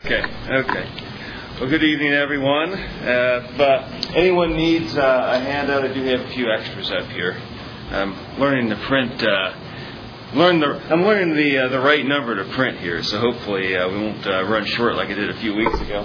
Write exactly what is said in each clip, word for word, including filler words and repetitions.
Okay, okay. Well, good evening, everyone. Uh, if uh, anyone needs uh, a handout, I do have a few extras up here. I'm learning to print. Uh, learn the. I'm learning the uh, the right number to print here, so hopefully uh, we won't uh, run short like I did a few weeks ago.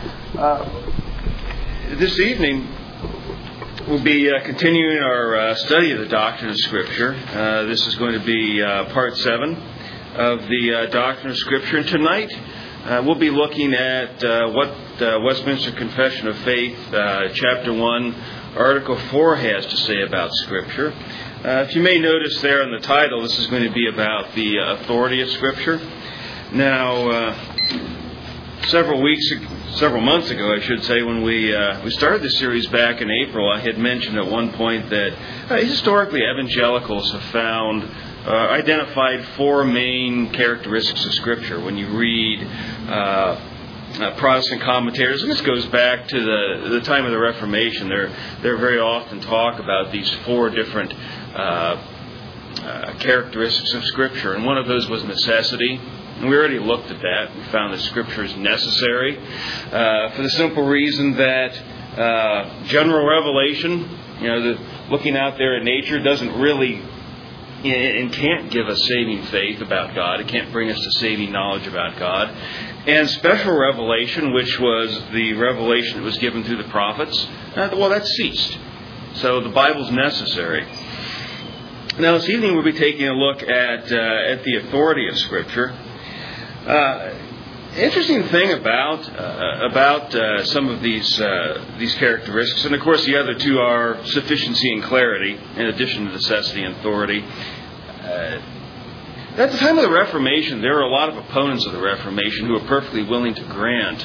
Uh, this evening, we'll be uh, continuing our uh, study of the doctrine of Scripture. Uh, this is going to be uh, part seven of the uh, doctrine of Scripture, and tonight. Uh, we'll be looking at uh, what uh, Westminster Confession of Faith, uh, Chapter one, Article four has to say about Scripture. Uh, if you may notice there in the title, this is going to be about the uh, authority of Scripture. Now, uh, several weeks, several months ago, I should say, when we uh, we started this series back in April, I had mentioned at one point that uh, historically evangelicals have found Uh, identified four main characteristics of Scripture. When you read uh, uh, Protestant commentators, and this goes back to the the time of the Reformation, they're they're very often talk about these four different uh, uh, characteristics of Scripture, and one of those was necessity. And we already looked at that. We found that Scripture is necessary uh, for the simple reason that uh, general revelation, you know, the, looking out there at nature, doesn't really and can't give us saving faith about God. It can't bring us to saving knowledge about God. And special revelation, which was the revelation that was given through the prophets, uh, well, that ceased. So the Bible's necessary. Now, this evening we'll be taking a look at uh, at the authority of Scripture. Uh, interesting thing about uh, about uh, some of these uh, these characteristics, and of course the other two are sufficiency and clarity, in addition to necessity and authority. Uh, at the time of the Reformation, there were a lot of opponents of the Reformation who were perfectly willing to grant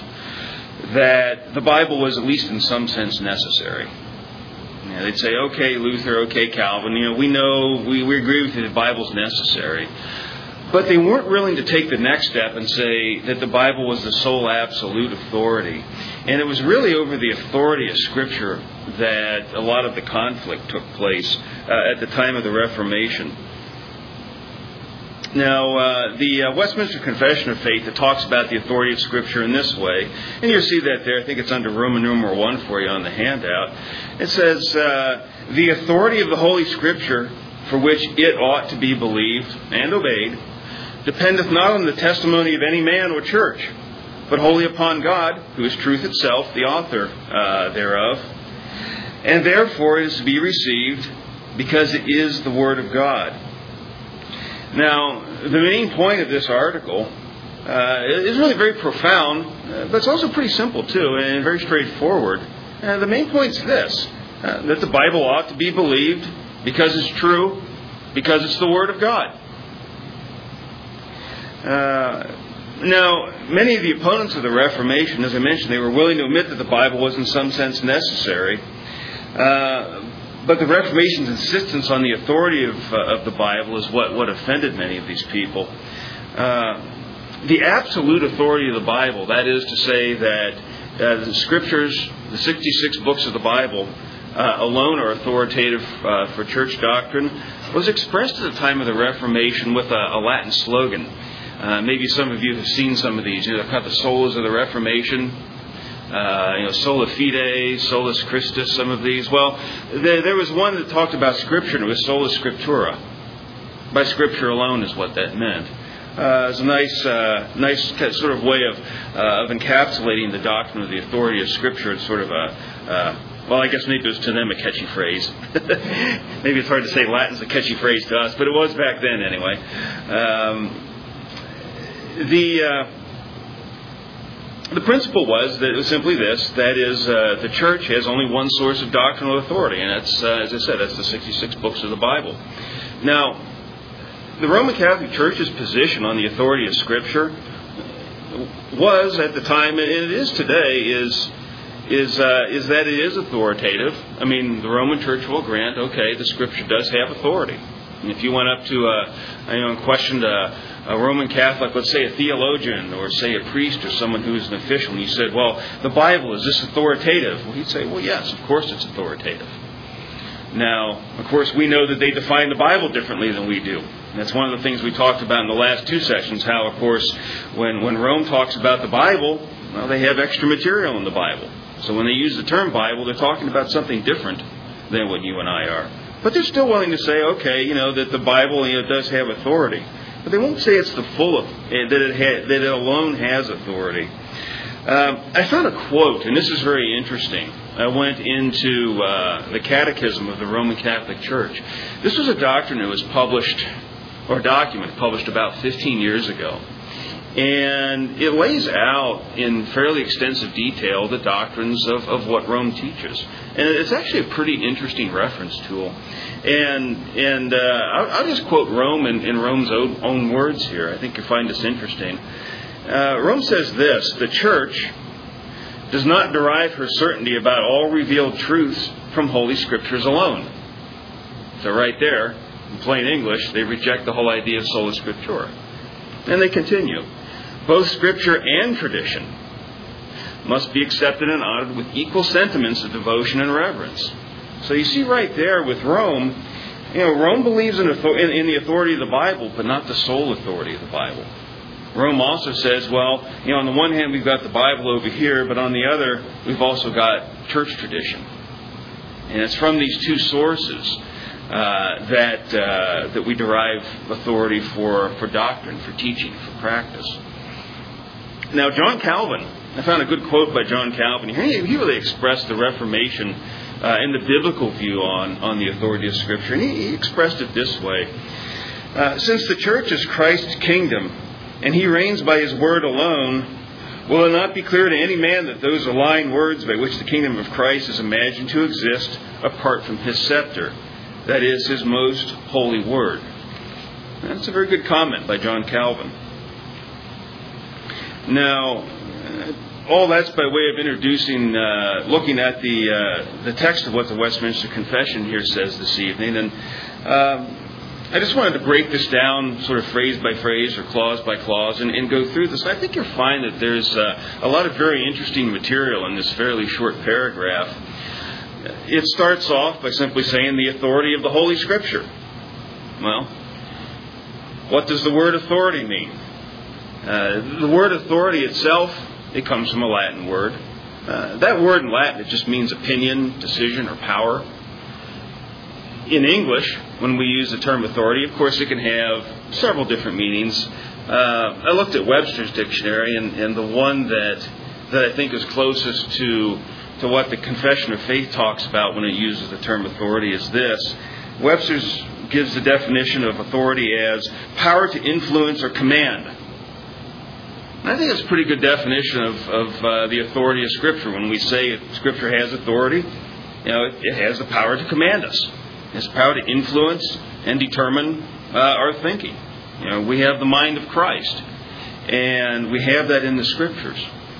that the Bible was at least in some sense necessary. You know, they'd say, "Okay, Luther, okay, Calvin, you know, we know we, we agree with you, the Bible's necessary." But they weren't willing to take the next step and say that the Bible was the sole absolute authority. And it was really over the authority of Scripture that a lot of the conflict took place uh, at the time of the Reformation. Now, uh, the uh, Westminster Confession of Faith that talks about the authority of Scripture in this way, and you'll see that there, I think it's under Roman numeral one for you on the handout. It says, uh, the authority of the Holy Scripture, for which it ought to be believed and obeyed, dependeth not on the testimony of any man or church, but wholly upon God, who is truth itself, the author uh, thereof. And therefore it is to be received, because it is the Word of God. Now, the main point of this article uh, is really very profound, uh, but it's also pretty simple too, and very straightforward. Uh, the main point is this, uh, that the Bible ought to be believed because it's true, because it's the Word of God. Uh, now, many of the opponents of the Reformation, as I mentioned, they were willing to admit that the Bible was in some sense necessary. Uh, but the Reformation's insistence on the authority of, uh, of the Bible is what, what offended many of these people. Uh, the absolute authority of the Bible, that is to say that uh, the Scriptures, the sixty-six books of the Bible, uh, alone are authoritative uh, for church doctrine, was expressed at the time of the Reformation with a, a Latin slogan. Uh, maybe some of you have seen some of these. You know, kind of the solas of the Reformation. Uh, you know, sola fide, solus Christus, some of these. Well, there, there was one that talked about Scripture, and it was sola scriptura. By Scripture alone is what that meant. Uh, it's a nice, uh, nice sort of way of uh, of encapsulating the doctrine of the authority of Scripture. It's sort of a, uh, well, I guess maybe it was to them a catchy phrase. Maybe it's hard to say Latin's a catchy phrase to us, but it was back then anyway. Um, the... Uh, The principle was that it was simply this, that is, uh, the church has only one source of doctrinal authority, and that's, uh, as I said, that's the sixty-six books of the Bible. Now, the Roman Catholic Church's position on the authority of Scripture was, at the time, and it is today, is is uh, is that it is authoritative. I mean, the Roman Church will grant, okay, the Scripture does have authority. And if you went up to, uh, you know, and questioned a, a Roman Catholic, let's say a theologian, or say a priest, or someone who is an official, and you said, well, the Bible, is this authoritative? Well, he'd say, well, yes, of course it's authoritative. Now, of course, we know that they define the Bible differently than we do. That's one of the things we talked about in the last two sessions, how, of course, when, when Rome talks about the Bible, well, they have extra material in the Bible. So when they use the term Bible, they're talking about something different than what you and I are. But they're still willing to say, okay, you know, that the Bible, you know, does have authority. But they won't say it's the full, of, that it ha, that it alone has authority. Um, I found a quote, and this is very interesting. I went into uh, the Catechism of the Roman Catholic Church. This was a doctrine that was published, or document published about fifteen years ago. And it lays out in fairly extensive detail the doctrines of, of what Rome teaches. And it's actually a pretty interesting reference tool. And and uh, I'll, I'll just quote Rome in, in Rome's own, own words here. I think you'll find this interesting. Uh, Rome says this: the Church does not derive her certainty about all revealed truths from Holy Scriptures alone. So right there, in plain English, they reject the whole idea of sola scriptura. And they continue. Both Scripture and tradition must be accepted and honored with equal sentiments of devotion and reverence. So you see right there with Rome, you know, Rome believes in, in, in the authority of the Bible, but not the sole authority of the Bible. Rome also says, well, you know, on the one hand we've got the Bible over here, but on the other we've also got church tradition. And it's from these two sources uh, that uh, that we derive authority for, for doctrine, for teaching, for practice. Now, John Calvin, I found a good quote by John Calvin. He, he really expressed the Reformation uh, and the biblical view on, on the authority of Scripture. And he, he expressed it this way. Uh, Since the church is Christ's kingdom, and he reigns by his word alone, will it not be clear to any man that those are lying words by which the kingdom of Christ is imagined to exist apart from his scepter, that is, his most holy word? That's a very good comment by John Calvin. Now, all that's by way of introducing, uh, looking at the uh, the text of what the Westminster Confession here says this evening. And um, I just wanted to break this down sort of phrase by phrase or clause by clause and, and go through this. I think you'll find that there's uh, a lot of very interesting material in this fairly short paragraph. It starts off by simply saying the authority of the Holy Scripture. Well, what does the word authority mean? Uh, the word authority itself, it comes from a Latin word. Uh, that word in Latin, it just means opinion, decision, or power. In English, when we use the term authority, of course, it can have several different meanings. Uh, I looked at Webster's dictionary, and, and the one that that I think is closest to to what the Confession of Faith talks about when it uses the term authority is this. Webster's gives the definition of authority as power to influence or command. I think that's a pretty good definition of, of uh, the authority of Scripture. When we say Scripture has authority, you know, it, it has the power to command us. It has the power to influence and determine uh, our thinking. You know, we have the mind of Christ, and we have that in the Scriptures.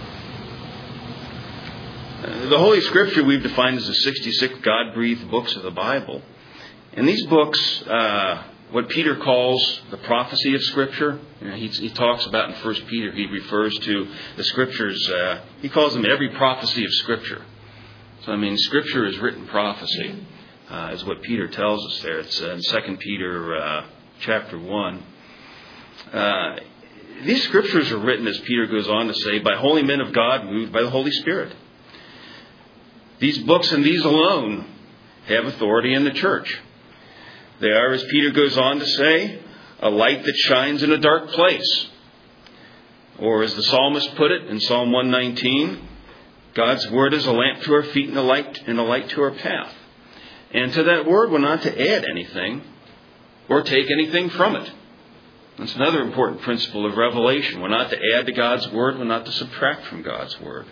Uh, the Holy Scripture we've defined as the sixty-six God-breathed books of the Bible. And these books, uh, what Peter calls the prophecy of Scripture, you know, he, he talks about in First Peter, he refers to the Scriptures, uh, he calls them every prophecy of Scripture. So, I mean, Scripture is written prophecy, uh, is what Peter tells us there. It's uh, in Second Peter uh, chapter one. Uh, these Scriptures are written, as Peter goes on to say, by holy men of God moved by the Holy Spirit. These books and these alone have authority in the church. They are, as Peter goes on to say, a light that shines in a dark place. Or as the psalmist put it in Psalm one nineteen, God's word is a lamp to our feet and a light and a light to our path. And to that word, we're not to add anything or take anything from it. That's another important principle of revelation. We're not to add to God's word. We're not to subtract from God's word.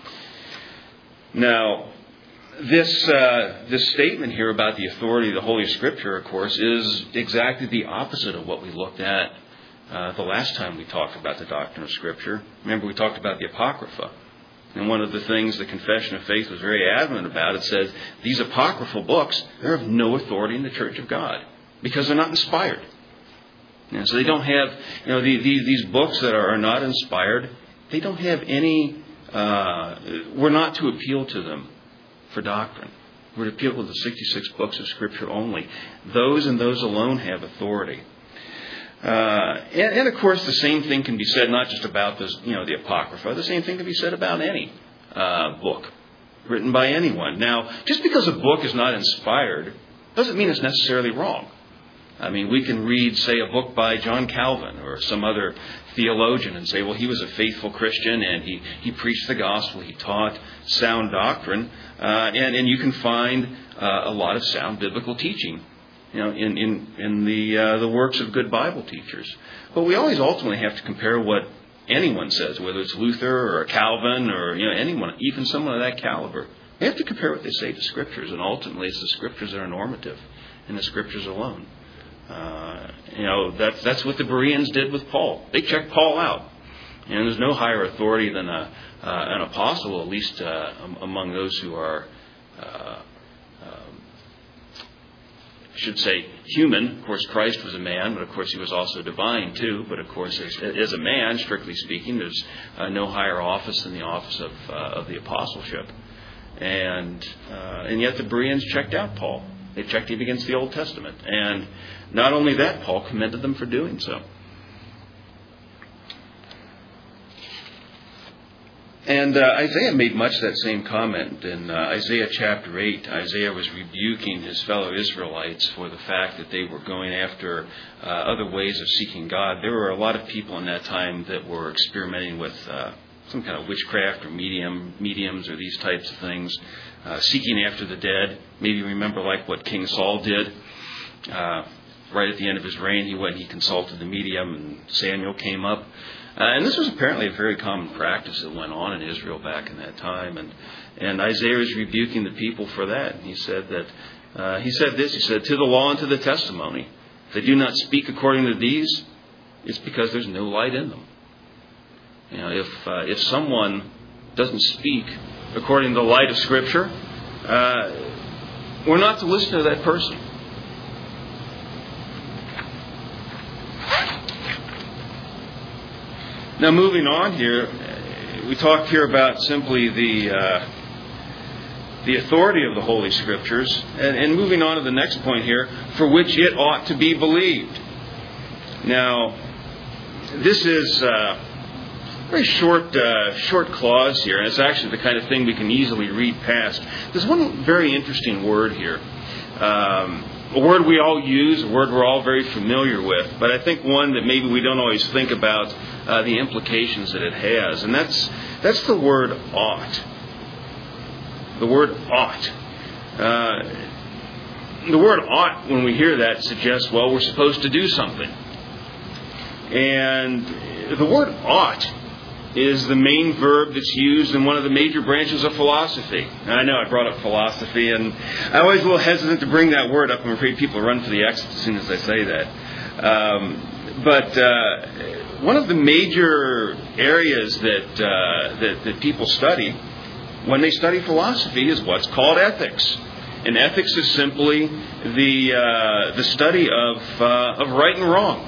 Now, This uh, this statement here about the authority of the Holy Scripture, of course, is exactly the opposite of what we looked at uh, the last time we talked about the doctrine of Scripture. Remember, we talked about the Apocrypha. And one of the things the Confession of Faith was very adamant about, it says, these apocryphal books, they're of no authority in the Church of God because they're not inspired. And so they don't have, you know, the, the, these books that are, are not inspired, they don't have any, uh, we're not to appeal to them for doctrine. We're to appeal to the sixty-six books of Scripture only. Those and those alone have authority. Uh, and, and of course, the same thing can be said not just about this, you know, the Apocrypha. The same thing can be said about any uh, book written by anyone. Now, just because a book is not inspired doesn't mean it's necessarily wrong. I mean, we can read, say, a book by John Calvin or some other theologian and say, well, he was a faithful Christian and he, he preached the gospel, he taught sound doctrine, uh, and, and you can find uh, a lot of sound biblical teaching, you know, in, in, in the, uh, the works of good Bible teachers. But we always ultimately have to compare what anyone says, whether it's Luther or Calvin or, you know, anyone, even someone of that caliber. We have to compare what they say to Scriptures, and ultimately it's the Scriptures that are normative, and the Scriptures alone. Uh, you know, that's that's what the Bereans did with Paul. They checked Paul out. And there's no higher authority than a, uh, an apostle, at least uh, among those who are, uh, um, I should say, human. Of course, Christ was a man, but of course he was also divine too. But of course, as, as a man, strictly speaking, there's uh, no higher office than the office of, uh, of the apostleship. And uh, and yet the Bereans checked out Paul. They checked him against the Old Testament. And not only that, Paul commended them for doing so. And uh, Isaiah made much of that same comment. In uh, Isaiah chapter eight, Isaiah was rebuking his fellow Israelites for the fact that they were going after uh, other ways of seeking God. There were a lot of people in that time that were experimenting with uh, some kind of witchcraft or medium mediums or these types of things, uh, seeking after the dead. Maybe remember like what King Saul did. Uh, right at the end of his reign, he went and he consulted the medium, and Samuel came up. Uh, and this was apparently a very common practice that went on in Israel back in that time. And and Isaiah is rebuking the people for that. And he said that uh, he said this. He said, "To the law and to the testimony, if they do not speak according to these, it's because there's no light in them." You know, if uh, if someone doesn't speak according to the light of Scripture, uh, we're not to listen to that person. Now, moving on here, we talked here about simply the uh, the authority of the Holy Scriptures, and, and moving on to the next point here, for which it ought to be believed. Now, this is uh, a very short, uh, short clause here, and it's actually the kind of thing we can easily read past. There's one very interesting word here. Um, A word we all use, a word we're all very familiar with, but I think one that maybe we don't always think about uh, the implications that it has, and that's that's the word ought. The word ought. Uh, the word ought, when we hear that, suggests, well, we're supposed to do something. And the word ought is the main verb that's used in one of the major branches of philosophy. Now, I know I brought up philosophy, and I'm always a little hesitant to bring that word up. I'm afraid people run for the exit as soon as I say that. Um, but uh, one of the major areas that, uh, that that people study when they study philosophy is what's called ethics. And ethics is simply the uh, the study of uh, of right and wrong,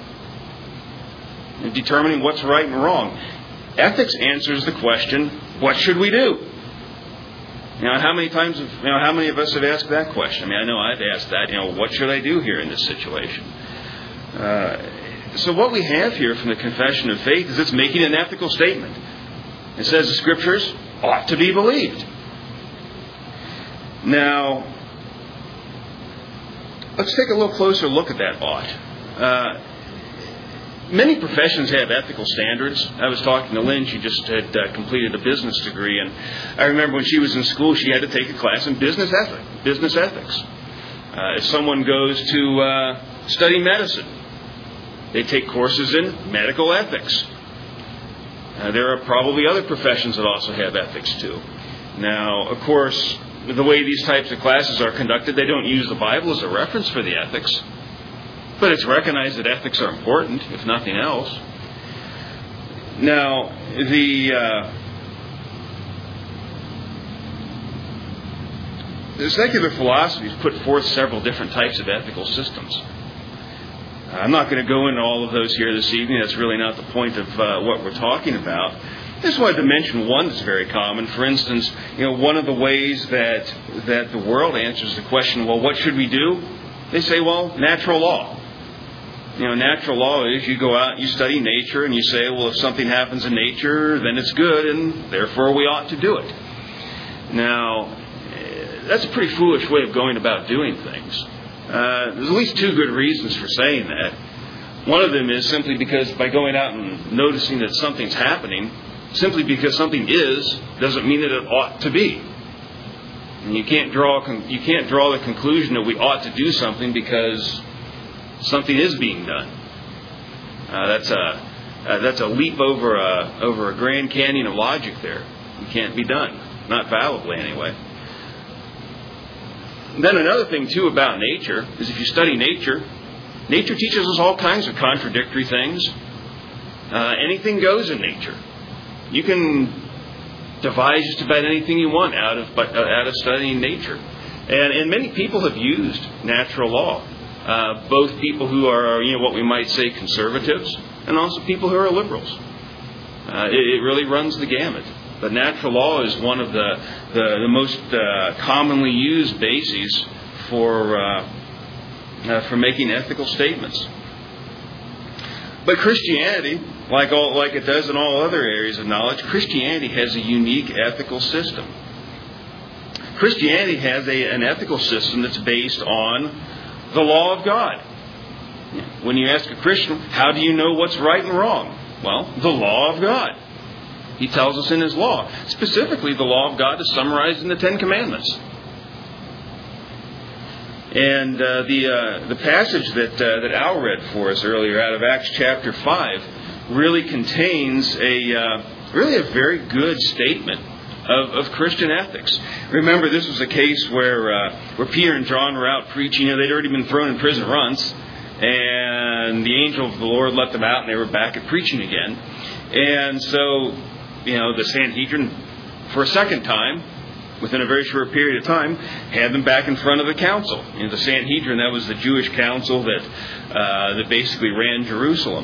and determining what's right and wrong. Ethics answers the question, what should we do? You know, how many times, have, you know, how many of us have asked that question? I mean, I know I've asked that, you know, what should I do here in this situation? Uh, so what we have here from the Confession of Faith is it's making an ethical statement. It says the Scriptures ought to be believed. Now, let's take a little closer look at that ought. Uh, Many professions have ethical standards. I was talking to Lynn. She just had uh, completed a business degree. And I remember when she was in school, she had to take a class in business ethics. Business ethics. Uh, if someone goes to uh, study medicine, they take courses in medical ethics. Uh, there are probably other professions that also have ethics too. Now, of course, the way these types of classes are conducted, they don't use the Bible as a reference for the ethics. But it's recognized that ethics are important, if nothing else. Now, the uh, the secular philosophies put forth several different types of ethical systems. I'm not going to go into all of those here this evening. That's really not the point of uh, what we're talking about. I just wanted to mention one that's very common. For instance, you know, one of the ways that that the world answers the question, well, what should we do? They say, well, natural law. You know, natural law is you go out, you study nature, and you say, well, if something happens in nature, then it's good, and therefore we ought to do it. Now, that's a pretty foolish way of going about doing things. Uh, there's at least two good reasons for saying that. One of them is simply because by going out and noticing that something's happening, simply because something is, doesn't mean that it ought to be. And you can't draw you can't draw the conclusion that we ought to do something because something is being done. Uh, that's a uh, that's a leap over a over a Grand Canyon of logic there. It can't be done, not validly anyway. Then another thing too about nature is if you study nature, nature teaches us all kinds of contradictory things. Uh, anything goes in nature. You can devise just about anything you want out of out of studying nature, and and many people have used natural law. Uh, both people who are, you know, what we might say conservatives, and also people who are liberals. Uh, it, it really runs the gamut. But natural law is one of the the, the most uh, commonly used bases for uh, uh, for making ethical statements. But Christianity, like all like it does in all other areas of knowledge, Christianity has a unique ethical system. Christianity has a, an ethical system that's based on the law of God. When you ask a Christian, how do you know what's right and wrong? Well, the law of God. He tells us in His law. Specifically, the law of God is summarized in the Ten Commandments. And uh, the uh, the passage that uh, that Al read for us earlier out of Acts chapter five really contains a uh, really a very good statement Of, of Christian ethics. Remember, this was a case where uh, where Peter and John were out preaching. You know, they'd already been thrown in prison once, and the angel of the Lord let them out, and they were back at preaching again. And so, you know, the Sanhedrin, for a second time, within a very short period of time, had them back in front of the council. You know, the Sanhedrin, that was the Jewish council that uh, that basically ran Jerusalem,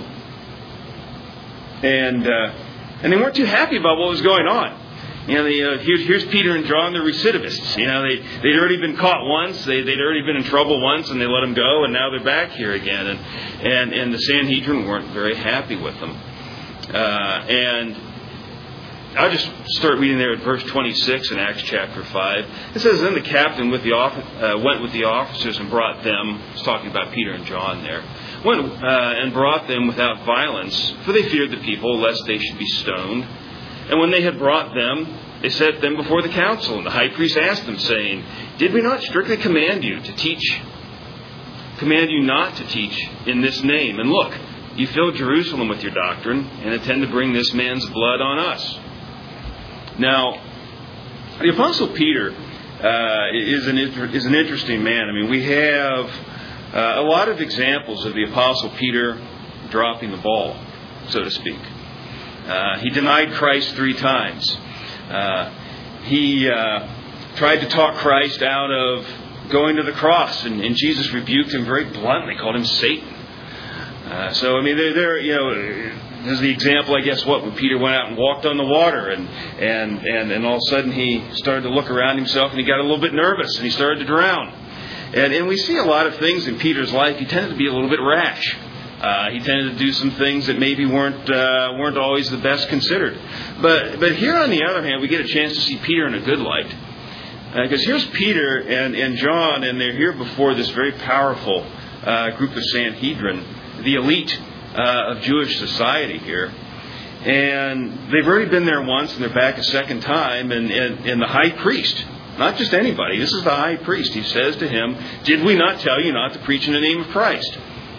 and uh, and they weren't too happy about what was going on. You know, the, uh, here's, here's Peter and John, they're recidivists. You know, they, they'd already been caught once, they, they'd already been in trouble once, and they let them go, and now they're back here again. And and, and the Sanhedrin weren't very happy with them. Uh, and I'll just start reading there at verse twenty-six in Acts chapter five. It says, then the captain with the uh, went with the officers and brought them, it's talking about Peter and John there, went uh, and brought them without violence, for they feared the people, lest they should be stoned. And when they had brought them, they set them before the council. And the high priest asked them, saying, did we not strictly command you to teach, command you not to teach in this name? And look, you fill Jerusalem with your doctrine, and intend to bring this man's blood on us. Now, the Apostle Peter uh, is an is an interesting man. I mean, we have uh, a lot of examples of the Apostle Peter dropping the ball, so to speak. Uh, he denied Christ three times. Uh, he uh, tried to talk Christ out of going to the cross, and, and Jesus rebuked him very bluntly, called him Satan. Uh, so, I mean, there, there, you know, there's the example, I guess, what, when Peter went out and walked on the water, and, and, and, and all of a sudden he started to look around himself, and he got a little bit nervous, and he started to drown. And, and we see a lot of things in Peter's life. He tended to be a little bit rash. Uh, he tended to do some things that maybe weren't uh, weren't always the best considered. But but here, on the other hand, we get a chance to see Peter in a good light. Because uh, here's Peter and, and John, and they're here before this very powerful uh, group of Sanhedrin, the elite uh, of Jewish society here. And they've already been there once, and they're back a second time. And, and, and the high priest, not just anybody, this is the high priest. He says to him, did we not tell you not to preach in the name of Christ?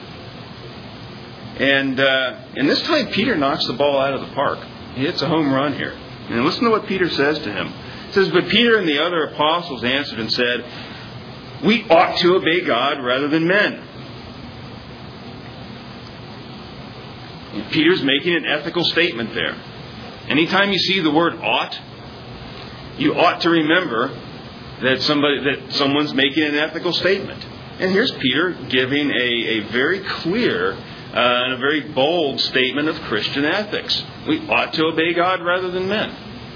And uh, and this time Peter knocks the ball out of the park. He hits a home run here. And listen to what Peter says to him. It says, but Peter and the other apostles answered and said, we ought to obey God rather than men. And Peter's making an ethical statement there. Anytime you see the word ought, you ought to remember that somebody that someone's making an ethical statement. And here's Peter giving a, a very clear Uh, and a very bold statement of Christian ethics. We ought to obey God rather than men.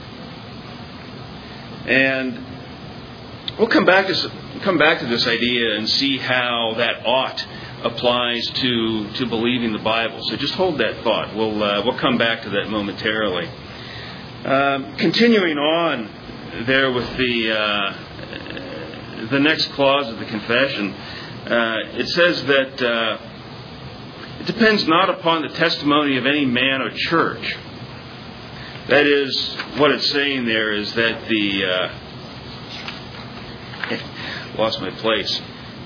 And we'll come back to come back to this idea and see how that ought applies to, to believing the Bible. So just hold that thought. We'll uh, we'll come back to that momentarily. Um, continuing on there with the uh, the next clause of the confession, uh, it says that uh, it depends not upon the testimony of any man or church. That is, what it's saying there is that the uh, lost my place.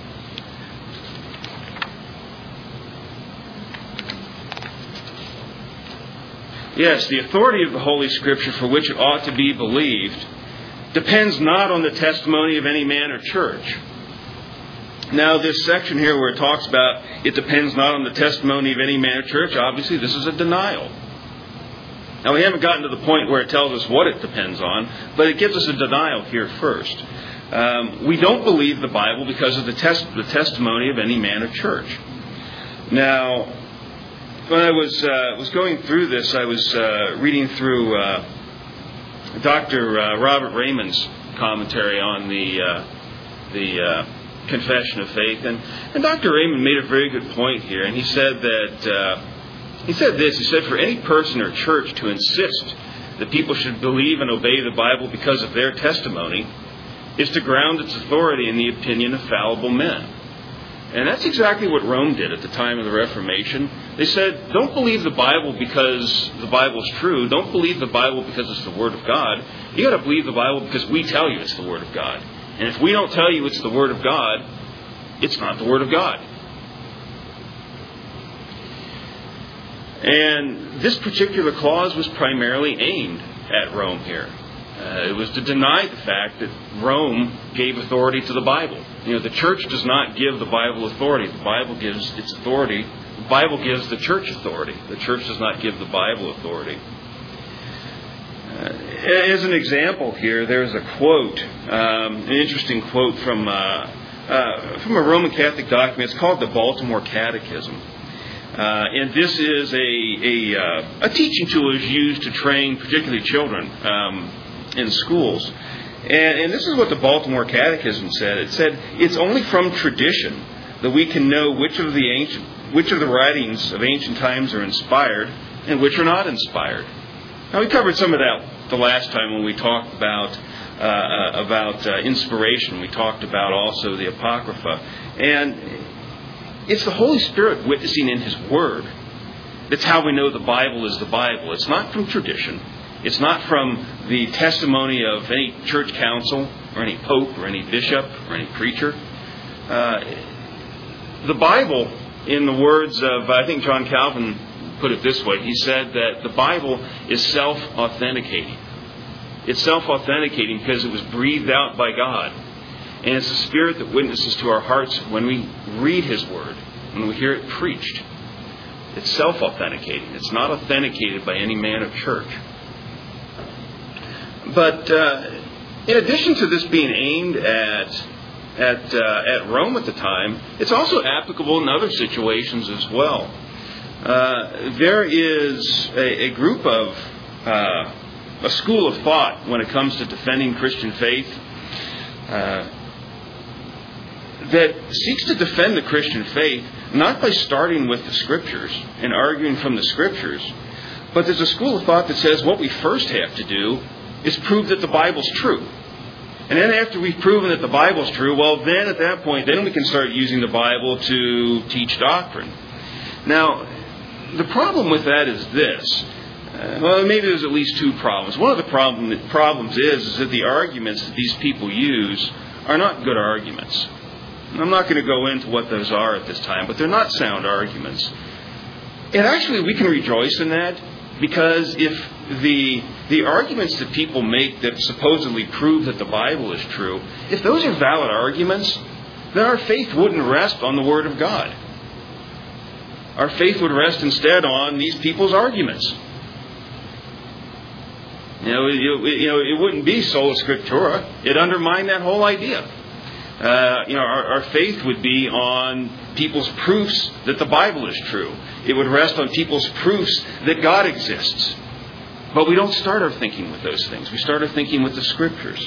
Yes, the authority of the Holy Scripture for which it ought to be believed depends not on the testimony of any man or church. Now, this section here where it talks about it depends not on the testimony of any man or church, obviously this is a denial. Now, we haven't gotten to the point where it tells us what it depends on, but it gives us a denial here first. Um, we don't believe the Bible because of the, test, the testimony of any man or church. Now, when I was uh, was going through this, I was uh, reading through uh, Doctor Uh, Robert Raymond's commentary on the uh, the uh, Confession of Faith, and, and Doctor Raymond made a very good point here, and he said that uh, he said this. He said, for any person or church to insist that people should believe and obey the Bible because of their testimony is to ground its authority in the opinion of fallible men. And that's exactly what Rome did at the time of the Reformation. They said, don't believe the Bible because the Bible's true. Don't believe the Bible because it's the Word of God. You got to believe the Bible because we tell you it's the Word of God. And if we don't tell you it's the Word of God, it's not the Word of God. And this particular clause was primarily aimed at Rome here. Uh, it was to deny the fact that Rome gave authority to the Bible. You know, the church does not give the Bible authority. The Bible gives its authority. The Bible gives the church authority. The church does not give the Bible authority. Uh, as an example here, there's a quote, um, an interesting quote from uh, uh, from a Roman Catholic document. It's called the Baltimore Catechism. Uh, and this is a a, uh, a teaching tool is used to train particularly children um, in schools. And, and this is what the Baltimore Catechism said. It said, it's only from tradition that we can know which of the ancient, which of the writings of ancient times are inspired and which are not inspired. Now, we covered some of that the last time when we talked about uh, about uh, inspiration. We talked about also the Apocrypha. And it's the Holy Spirit witnessing in His Word. That's how we know the Bible is the Bible. It's not from tradition. It's not from the testimony of any church council or any pope or any bishop or any preacher. Uh, the Bible, in the words of, I think John Calvin put it this way, he said that the Bible is self-authenticating. It's self-authenticating because it was breathed out by God. And it's the Spirit that witnesses to our hearts when we read His Word, when we hear it preached. It's self-authenticating. It's not authenticated by any man or church. But uh, in addition to this being aimed at at uh, at Rome at the time, it's also applicable in other situations as well. Uh, there is a, a group of uh, a school of thought when it comes to defending Christian faith uh, that seeks to defend the Christian faith not by starting with the Scriptures and arguing from the Scriptures, but there's a school of thought that says what we first have to do is prove that the Bible's true. And then after we've proven that the Bible's true, well, then at that point, then we can start using the Bible to teach doctrine. Now, the problem with that is this. Uh, well, maybe there's at least two problems. One of the problem, problems is, is that the arguments that these people use are not good arguments. And I'm not going to go into what those are at this time, but they're not sound arguments. And actually, we can rejoice in that, because if the the arguments that people make that supposedly prove that the Bible is true, if those are valid arguments, then our faith wouldn't rest on the Word of God. Our faith would rest instead on these people's arguments. You know, it, you know, it wouldn't be sola scriptura. It'd undermine that whole idea. Uh, you know, our, our faith would be on people's proofs that the Bible is true. It would rest on people's proofs that God exists. But we don't start our thinking with those things. We start our thinking with the Scriptures.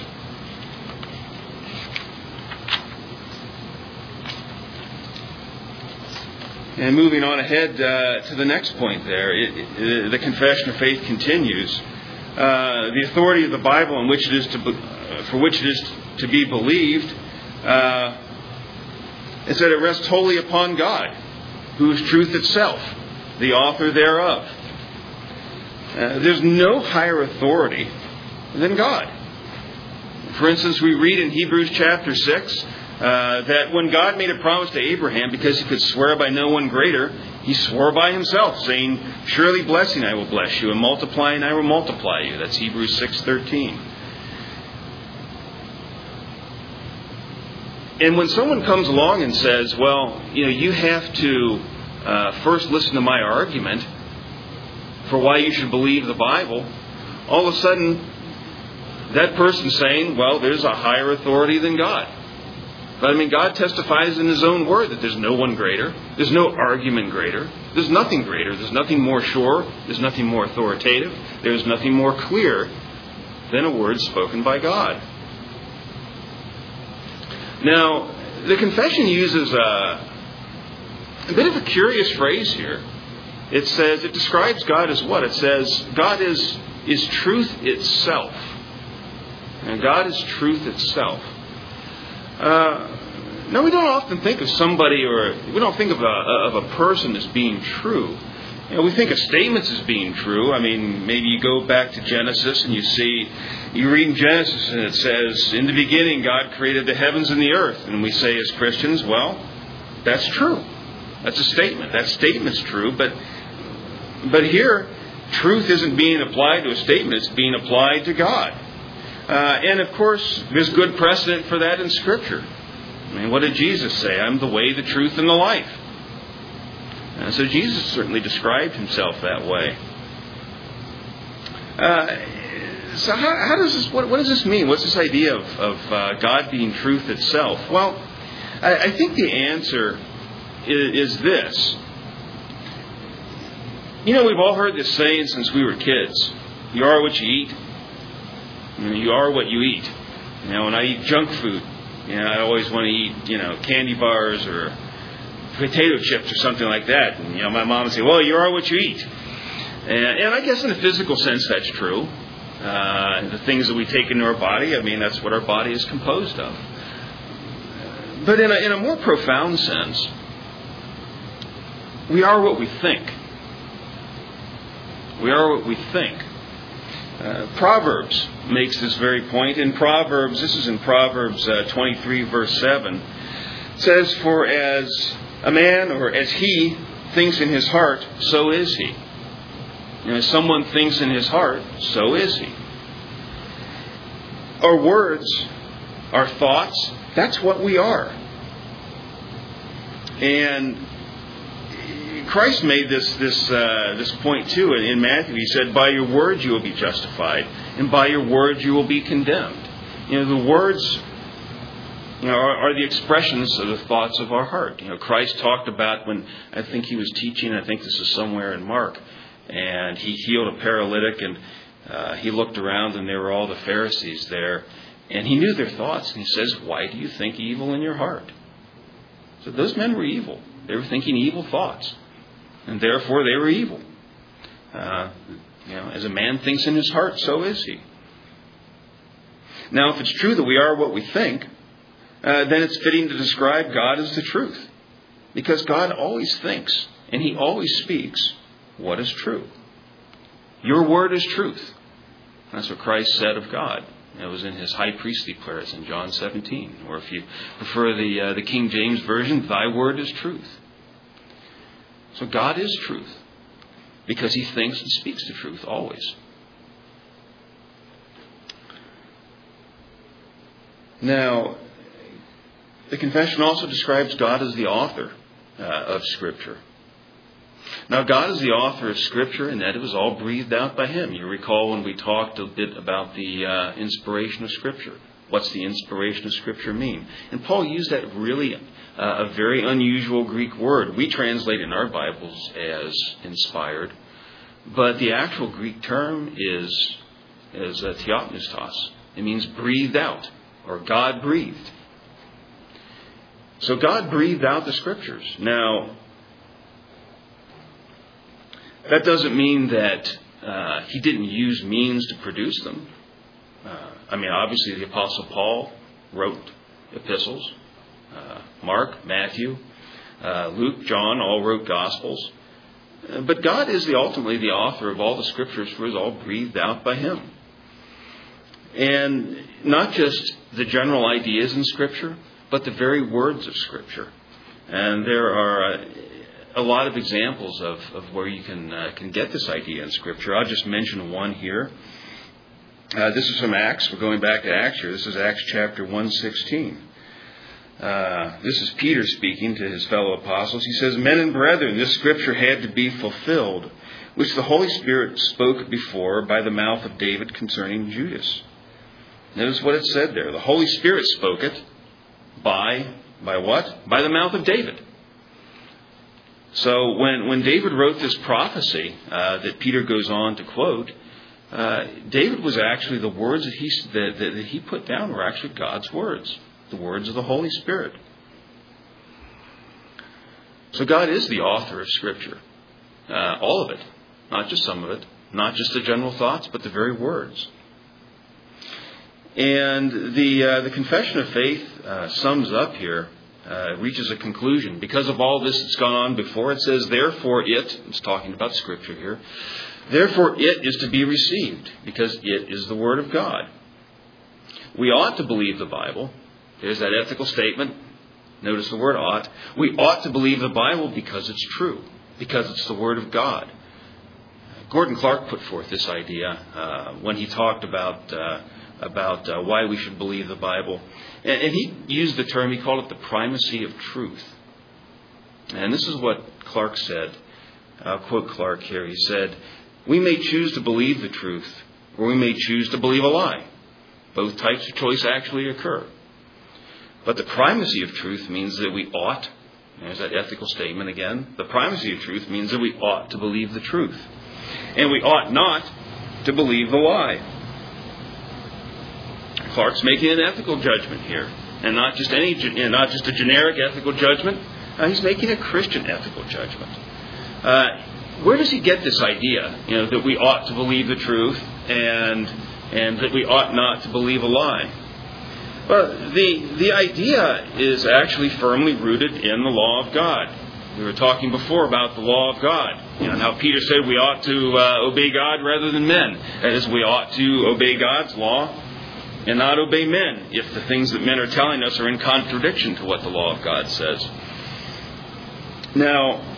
And moving on ahead uh, to the next point there, it, it, the confession of faith continues. Uh, the authority of the Bible in which it is to, uh, for which it is to be believed, uh, is that it rests wholly upon God, who is truth itself, the author thereof. Uh, there's no higher authority than God. For instance, we read in Hebrews chapter six uh, that when God made a promise to Abraham, because he could swear by no one greater, he swore by himself, saying, "Surely blessing I will bless you, and multiplying I will multiply you." That's Hebrews six thirteen. And when someone comes along and says, well, you know, you have to uh, first listen to my argument for why you should believe the Bible, all of a sudden, that person's saying, well, there's a higher authority than God. But I mean, God testifies in His own word that there's no one greater. There's no argument greater. There's nothing greater. There's nothing more sure. There's nothing more authoritative. There's nothing more clear than a word spoken by God. Now, the confession uses a, a bit of a curious phrase here. It says, it describes God as what? It says, God is, is truth itself. And God is truth itself. Uh, now, we don't often think of somebody, or we don't think of a, of a person as being true. You know, we think of statements as being true. I mean, maybe you go back to Genesis and you see, you read in Genesis and it says, in the beginning God created the heavens and the earth. And we say as Christians, well, that's true. That's a statement. That statement's true. But, but here, truth isn't being applied to a statement. It's being applied to God. Uh, and of course, there's good precedent for that in Scripture. I mean, what did Jesus say? I'm the way, the truth, and the life. And so Jesus certainly described Himself that way. Uh, so how, how does this? What, what does this mean? What's this idea of, of uh, God being truth itself? Well, I, I think the answer is, is this. You know, we've all heard this saying since we were kids: "You are what you eat. You are what you eat." You know, when I eat junk food, you know, I always want to eat, you know, candy bars or potato chips or something like that. And, you know, my mom would say, well, you are what you eat. And, and I guess in a physical sense that's true. Uh, the things that we take into our body, I mean, that's what our body is composed of. But in a, in a more profound sense, we are what we think. We are what we think. Uh, Proverbs makes this very point. In Proverbs, this is in Proverbs uh, twenty-three, verse seven, it says, "For as a man, or as he thinks in his heart, so is he." You know, as someone thinks in his heart, so is he. Our words, our thoughts, that's what we are. And Christ made this this uh, this point too in Matthew. He said, "By your words you will be justified, and by your words you will be condemned." You know, the words, you know, are, are the expressions of the thoughts of our heart. You know, Christ talked about when I think He was teaching. I think this is somewhere in Mark, and He healed a paralytic, and uh, He looked around, and there were all the Pharisees there, and He knew their thoughts. And He says, "Why do you think evil in your heart?" So those men were evil. They were thinking evil thoughts. And therefore they were evil. Uh, you know, as a man thinks in his heart, so is he. Now, if it's true that we are what we think, uh, then it's fitting to describe God as the truth. Because God always thinks, and He always speaks what is true. Your word is truth. That's what Christ said of God. It was in His high priestly prayers in John seventeen. Or if you prefer the, uh, the King James Version, thy word is truth. So God is truth, because He thinks and speaks the truth always. Now, the confession also describes God as the author uh, of Scripture. Now, God is the author of Scripture, and that it was all breathed out by Him. You recall when we talked a bit about the uh, inspiration of Scripture. What's the inspiration of Scripture mean? And Paul used that really uh, a very unusual Greek word. We translate in our Bibles as inspired, but the actual Greek term is, is uh, theopneustos. It means breathed out, or God breathed. So God breathed out the Scriptures. Now, That doesn't mean that uh, he didn't use means to produce them. Uh, I mean, obviously the Apostle Paul wrote epistles. Uh, Mark, Matthew, uh, Luke, John all wrote Gospels. Uh, but God is the ultimately the author of all the Scriptures, for it was all breathed out by Him. And not just the general ideas in Scripture, but the very words of Scripture. And there are uh, a lot of examples of, of where you can uh, can get this idea in Scripture. I'll just mention one here. Uh, this is from Acts. We're going back to Acts here. This is Acts chapter one sixteen. Uh, this is Peter speaking to his fellow apostles. He says, "Men and brethren, this Scripture had to be fulfilled, which the Holy Spirit spoke before by the mouth of David concerning Judas." Notice what it said there. The Holy Spirit spoke it by, by what? By the mouth of David. So when, when David wrote this prophecy uh, that Peter goes on to quote, uh, David was actually, the words that he, that, that he put down were actually God's words. The words of the Holy Spirit. So God is the author of Scripture. Uh, all of it. Not just some of it. Not just the general thoughts, but the very words. And the uh, the confession of faith uh, sums up here, uh, reaches a conclusion. Because of all this that's gone on before, it says, therefore it, it's talking about Scripture here, therefore it is to be received, because it is the Word of God. We ought to believe the Bible. There's that ethical statement. Notice the word ought. We ought to believe the Bible because it's true, because it's the Word of God. Gordon Clark put forth this idea uh, when he talked about uh, about uh, why we should believe the Bible. And, and he used the term, he called it the primacy of truth. And this is what Clark said. I'll quote Clark here. He said, "We may choose to believe the truth, or we may choose to believe a lie. Both types of choice actually occur. But the primacy of truth means that we ought," there's that ethical statement again, the primacy of truth means that we ought to believe the truth. And we ought not to believe the lie. Clark's making an ethical judgment here. And not just any, not just a generic ethical judgment. Uh, he's making a Christian ethical judgment. Uh, where does he get this idea? You know, that we ought to believe the truth and and that we ought not to believe a lie. Well, the the idea is actually firmly rooted in the law of God. We were talking before about the law of God. You know, and how Peter said we ought to uh, obey God rather than men. That is, we ought to obey God's law and not obey men if the things that men are telling us are in contradiction to what the law of God says. Now,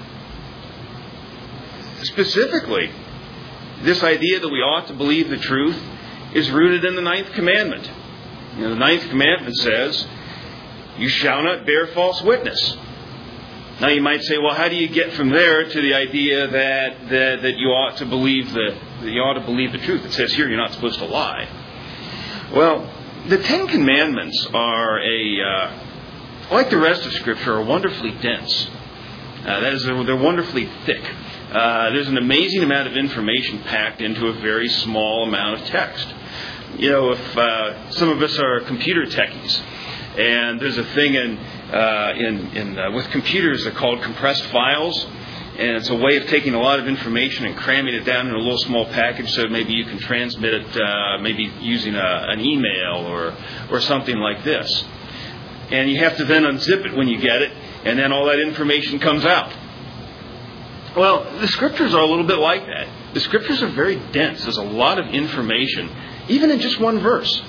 specifically, this idea that we ought to believe the truth is rooted in the ninth commandment. You know, the ninth commandment says, "You shall not bear false witness." Now you might say, well, how do you get from there to the idea that that, that you ought to believe the that you ought to believe the truth? It says here you're not supposed to lie. Well, the Ten Commandments are a uh, like the rest of Scripture, are wonderfully dense. Uh, that is, they're, they're wonderfully thick. Uh, there's an amazing amount of information packed into a very small amount of text. You know, if uh, some of us are computer techies, and there's a thing in uh, in, in uh, with computers that are called compressed files, and it's a way of taking a lot of information and cramming it down in a little small package, so maybe you can transmit it, uh, maybe using a, an email or or something like this. And you have to then unzip it when you get it, and then all that information comes out. Well, the Scriptures are a little bit like that. The Scriptures are very dense. There's a lot of information, even in just one verse.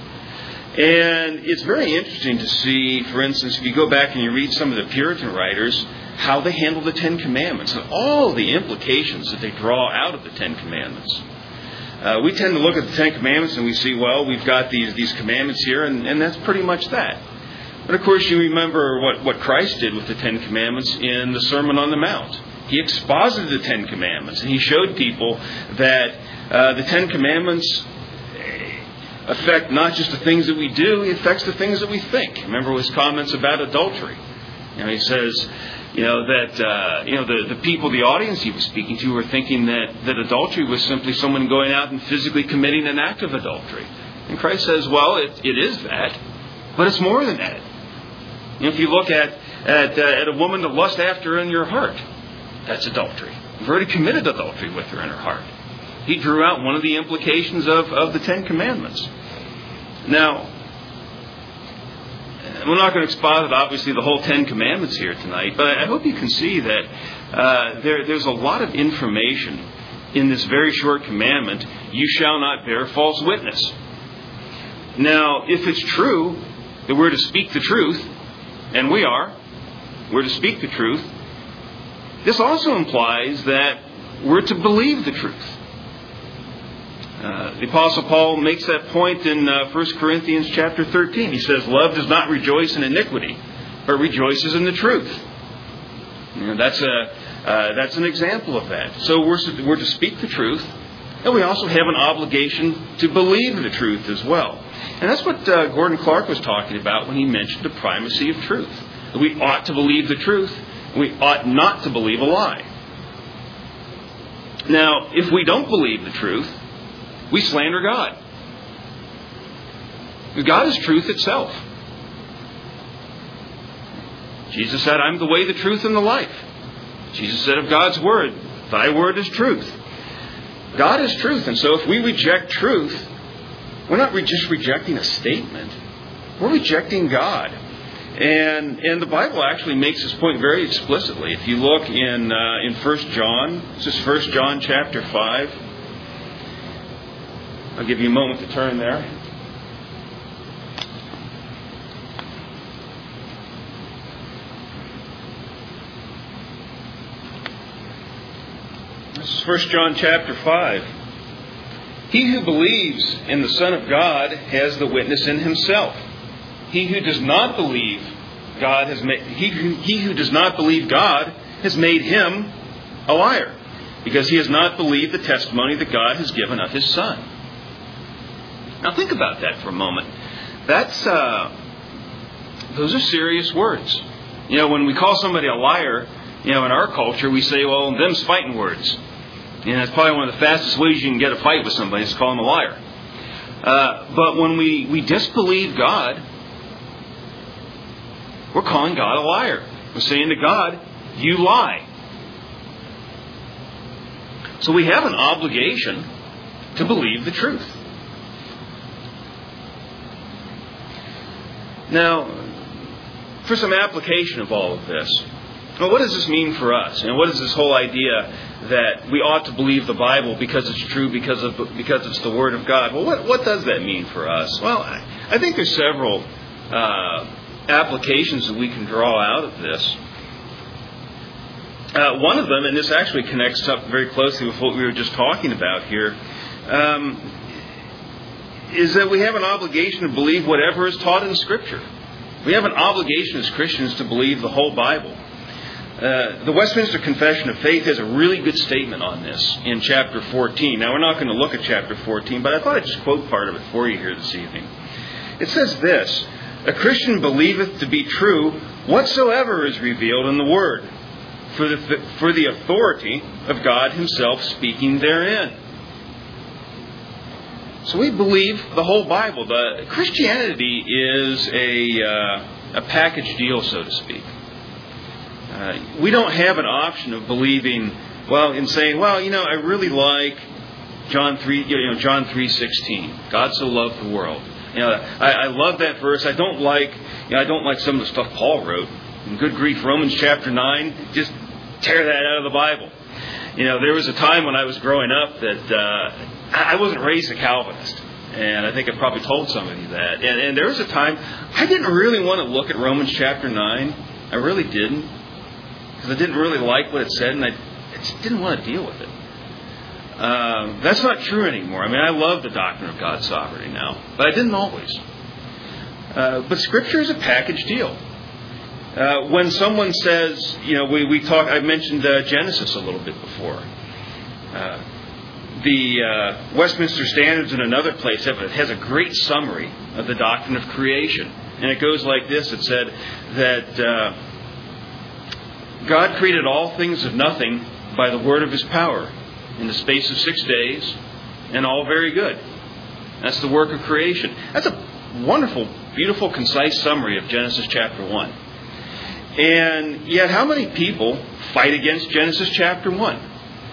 And it's very interesting to see, for instance, if you go back and you read some of the Puritan writers, how they handle the Ten Commandments and all the implications that they draw out of the Ten Commandments. Uh, we tend to look at the Ten Commandments and we see, well, we've got these, these commandments here, and, and that's pretty much that. But of course, you remember what, what Christ did with the Ten Commandments in the Sermon on the Mount. He exposited the Ten Commandments, and he showed people that uh, the Ten Commandments affect not just the things that we do, it affects the things that we think. Remember his comments about adultery. You know, he says, you know, that uh, you know the, the people, the audience he was speaking to, were thinking that, that adultery was simply someone going out and physically committing an act of adultery. And Christ says, well, it, it is that, but it's more than that. You know, if you look at at, uh, at a woman to lust after in your heart, that's adultery. You've already committed adultery with her in her heart. He drew out one of the implications of, of the Ten Commandments. Now, we're not going to exposit, obviously, the whole Ten Commandments here tonight, but I hope you can see that uh, there, there's a lot of information in this very short commandment, you shall not bear false witness. Now, if it's true that we're to speak the truth, and we are, we're to speak the truth, this also implies that we're to believe the truth. Uh, the Apostle Paul makes that point in uh, First Corinthians chapter thirteen. He says, love does not rejoice in iniquity, but rejoices in the truth. You know, that's, a, uh, that's an example of that. So we're, we're to speak the truth, and we also have an obligation to believe the truth as well. And that's what uh, Gordon Clark was talking about when he mentioned the primacy of truth. We ought to believe the truth. We ought not to believe a lie. Now, if we don't believe the truth, we slander God. God is truth itself. Jesus said, I'm the way, the truth, and the life. Jesus said of God's word, thy word is truth. God is truth. And so if we reject truth, we're not just rejecting a statement. We're rejecting God. And and the Bible actually makes this point very explicitly. If you look in uh, in First John, this is First John chapter five. I'll give you a moment to turn there. This is First John chapter five. He who believes in the Son of God has the witness in himself. He who does not believe God has made he, he who does not believe God has made him a liar, because he has not believed the testimony that God has given of his Son. Now think about that for a moment. That's uh, those are serious words. You know, when we call somebody a liar, you know, in our culture we say, well, them's fighting words. And it's probably one of the fastest ways you can get a fight with somebody is to call them a liar. Uh, but when we, we disbelieve God, we're calling God a liar. We're saying to God, you lie. So we have an obligation to believe the truth. Now, for some application of all of this, well, what does this mean for us? And what is this whole idea that we ought to believe the Bible because it's true, because of because it's the Word of God? Well, what, what does that mean for us? Well, I, I think there's several uh, applications that we can draw out of this. Uh, one of them, and this actually connects up very closely with what we were just talking about here, um, is that we have an obligation to believe whatever is taught in Scripture. We have an obligation as Christians to believe the whole Bible. Uh, the Westminster Confession of Faith has a really good statement on this in chapter fourteen. Now, we're not going to look at chapter fourteen, but I thought I'd just quote part of it for you here this evening. It says this: a Christian believeth to be true whatsoever is revealed in the Word, for the, for the authority of God Himself speaking therein. So we believe the whole Bible. The Christianity is a uh, a package deal, so to speak. Uh, we don't have an option of believing, well, in saying, well, you know, I really like John three, you know, John three sixteen. God so loved the world. You know, I, I love that verse. I don't like, you know, I don't like some of the stuff Paul wrote. And good grief, Romans chapter nine, just tear that out of the Bible. You know, there was a time when I was growing up that uh, I wasn't raised a Calvinist. And I think I probably told somebody that. And, and there was a time I didn't really want to look at Romans chapter nine. I really didn't. Because I didn't really like what it said, and I, I just didn't want to deal with it. Um, that's not true anymore. I mean, I love the doctrine of God's sovereignty now, but I didn't always. Uh, but Scripture is a package deal. Uh, when someone says, you know, we, we talk, I mentioned uh, Genesis a little bit before. Uh, the uh, Westminster Standards in another place have, has a great summary of the doctrine of creation. And it goes like this. It said that uh, God created all things of nothing by the word of His power in the space of six days, and all very good. That's the work of creation. That's a wonderful, beautiful, concise summary of Genesis chapter one. And yet, how many people fight against Genesis chapter one?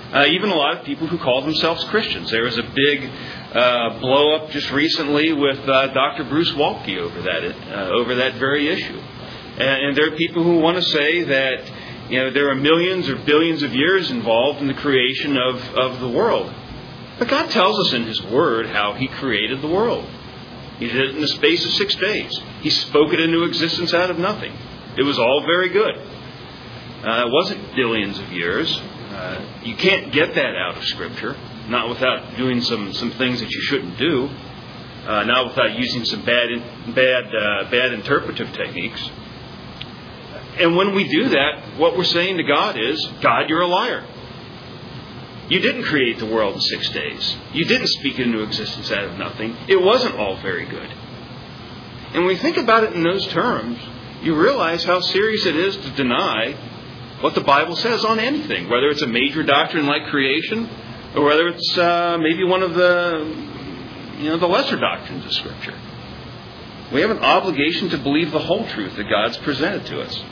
Uh, even a lot of people who call themselves Christians. There was a big uh, blow up just recently with uh, Doctor Bruce Waltke over that uh, over that very issue. And, and there are people who want to say that, you know, there are millions or billions of years involved in the creation of, of the world. But God tells us in His Word how He created the world. He did it in the space of six days. He spoke it into existence out of nothing. It was all very good. Uh, it wasn't billions of years. Uh, you can't get that out of Scripture, not without doing some, some things that you shouldn't do, uh, not without using some bad bad uh, bad interpretive techniques. And when we do that, what we're saying to God is, God, you're a liar. You didn't create the world in six days. You didn't speak it into existence out of nothing. It wasn't all very good. And when you think about it in those terms, you realize how serious it is to deny what the Bible says on anything, whether it's a major doctrine like creation, or whether it's uh, maybe one of the, you know, the lesser doctrines of Scripture. We have an obligation to believe the whole truth that God's presented to us.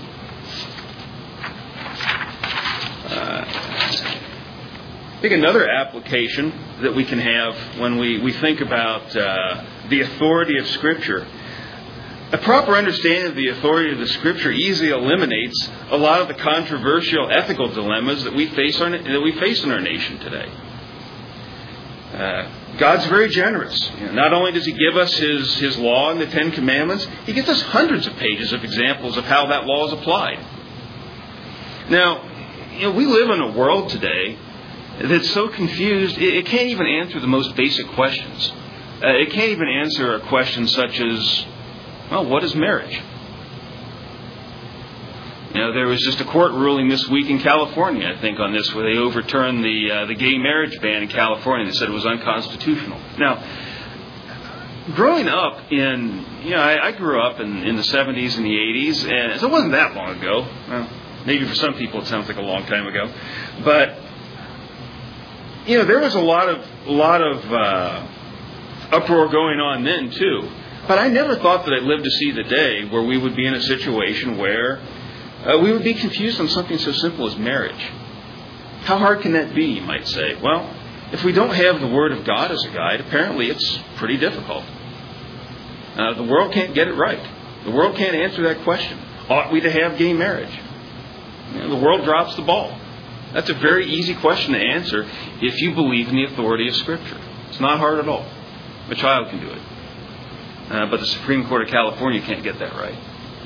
Uh, I think another application that we can have when we, we think about uh, the authority of Scripture, a proper understanding of the authority of the Scripture easily eliminates a lot of the controversial ethical dilemmas that we face on, that we face in our nation today. Uh, God's very generous. You know, not only does He give us His, His law and the Ten Commandments, He gives us hundreds of pages of examples of how that law is applied. Now, you know, we live in a world today that's so confused, it, it can't even answer the most basic questions. Uh, it can't even answer a question such as, well, what is marriage? You know, there was just a court ruling this week in California, I think, on this, where they overturned the uh, the gay marriage ban in California. They said it was unconstitutional. Now, growing up in, you know, I, I grew up in, in the seventies and the eighties, and so it wasn't that long ago. Well, maybe for some people it sounds like a long time ago, but you know, there was a lot of a lot of uh, uproar going on then too. But I never thought that I'd live to see the day where we would be in a situation where Uh, we would be confused on something so simple as marriage. How hard can that be, you might say? Well, if we don't have the Word of God as a guide, apparently it's pretty difficult. Uh, the world can't get it right. The world can't answer that question. Ought we to have gay marriage? You know, the world drops the ball. That's a very easy question to answer if you believe in the authority of Scripture. It's not hard at all. A child can do it. Uh, but the Supreme Court of California can't get that right.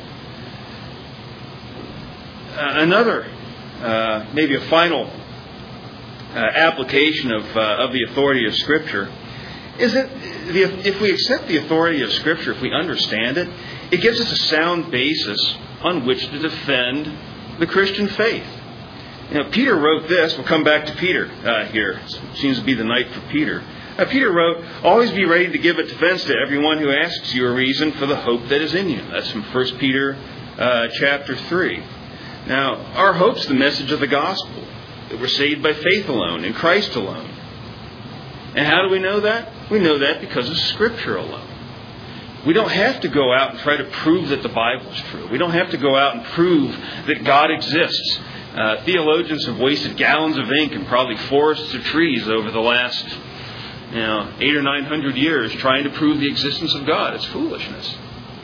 Uh, another, uh, maybe a final uh, application of uh, of the authority of Scripture is that the, if we accept the authority of Scripture, if we understand it, it gives us a sound basis on which to defend the Christian faith. You know, Peter wrote this. We'll come back to Peter uh, here. It seems to be the night for Peter. Uh, Peter wrote, "Always be ready to give a defense to everyone who asks you a reason for the hope that is in you." That's from First Peter uh, chapter three. Now, our hope's the message of the gospel, that we're saved by faith alone, in Christ alone. And how do we know that? We know that because of Scripture alone. We don't have to go out and try to prove that the Bible is true. We don't have to go out and prove that God exists. Uh, theologians have wasted gallons of ink and probably forests of trees over the last, you know, eight or nine hundred years trying to prove the existence of God. It's foolishness.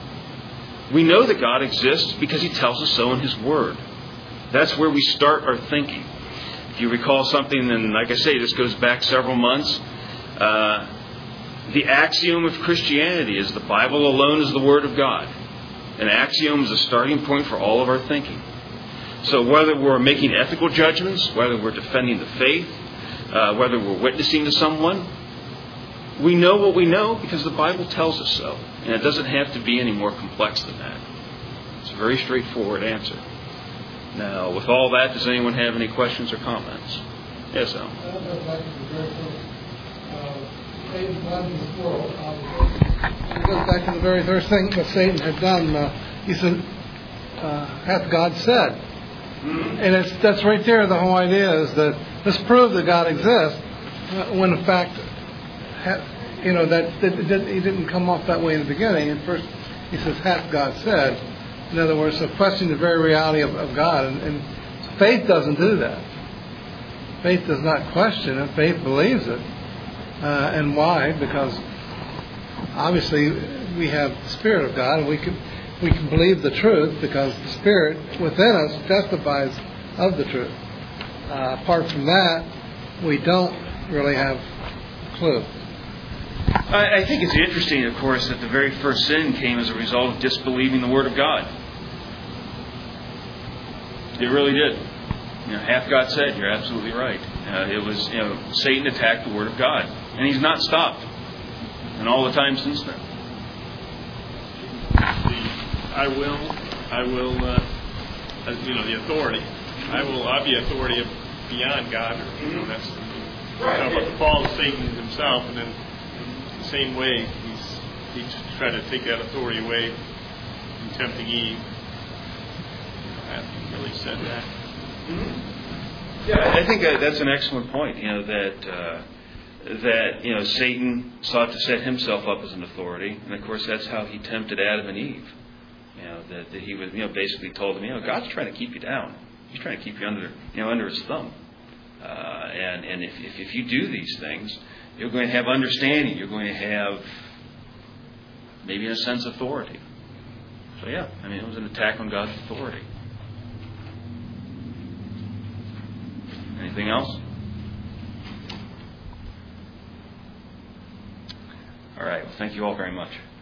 We know that God exists because He tells us so in His Word. That's where we start our thinking. If you recall something, and like I say, this goes back several months, uh, the axiom of Christianity is the Bible alone is the Word of God. An axiom is a starting point for all of our thinking. So whether we're making ethical judgments, whether we're defending the faith, uh, whether we're witnessing to someone, we know what we know because the Bible tells us so. And it doesn't have to be any more complex than that. It's a very straightforward answer. Now, with all that, does anyone have any questions or comments? Yes, Al. That goes back to the very first, uh, Satan blessing this world. It goes back to the very first thing that Satan had done. Uh, he said, uh, hath God said? Mm-hmm. And it's, that's right there, the whole idea is that let's prove that God exists, uh, when in fact, ha, you know, that, that, that he didn't come off that way in the beginning. At first, he says, hath God said? In other words, a question the very reality of, of God. And, and faith doesn't do that. Faith does not question it. Faith believes it. Uh, and why? Because obviously we have the Spirit of God, and we can we can believe the truth because the Spirit within us testifies of the truth. Uh, apart from that, we don't really have a clue. I, I think it's interesting, of course, that the very first sin came as a result of disbelieving the Word of God. It really did. You know, hath God said, you're absolutely right. Uh, it was, you know, Satan attacked the Word of God. And he's not stopped. And all the time since then. The, I will, I will, uh, you know, the authority. I will, I'll be authority beyond God. Or, you know, that's, right. Talk about the fall of Satan himself, and then in the same way, he's he tried to take that authority away in tempting Eve. I haven't really said that. Mm-hmm. Yeah, I think that that's an excellent point. You know that uh, that you know Satan sought to set himself up as an authority, and of course that's how he tempted Adam and Eve. You know that, that he was you know basically told them, you know, God's trying to keep you down. He's trying to keep you under you know under his thumb. Uh, and and if, if if you do these things, you're going to have understanding. You're going to have maybe in a sense authority. So yeah, I mean it was an attack on God's authority. Anything else? All right. Well, thank you all very much.